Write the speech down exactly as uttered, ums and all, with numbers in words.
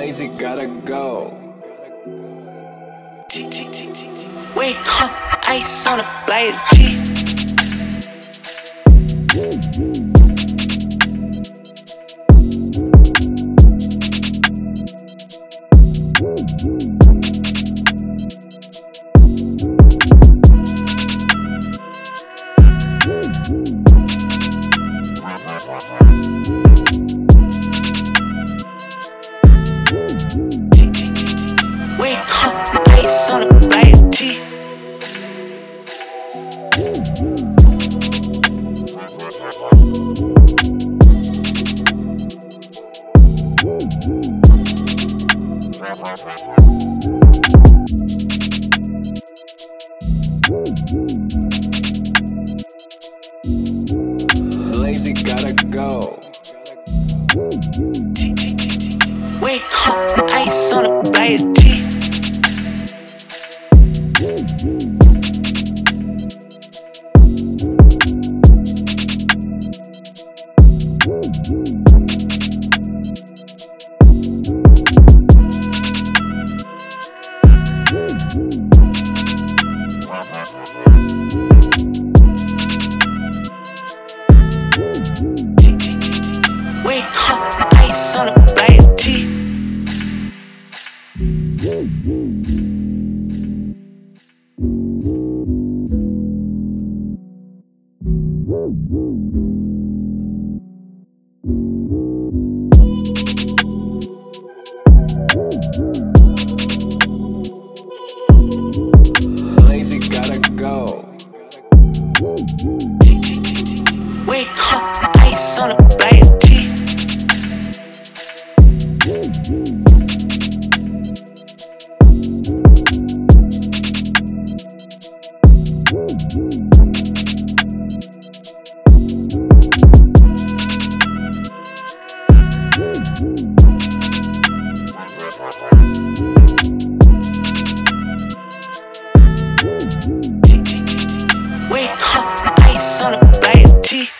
Lazy gotta go. Wait, huh? Ice on a blade G. Wait, huh? Ice on a blade G. Lazy gotta go. Wait, huh? Ice on a blade G. Wait, huh? Ice on a blade G. Lazy gotta go. Wait, huh? Ice on a blade G. Wait, huh? Ice on a blade G.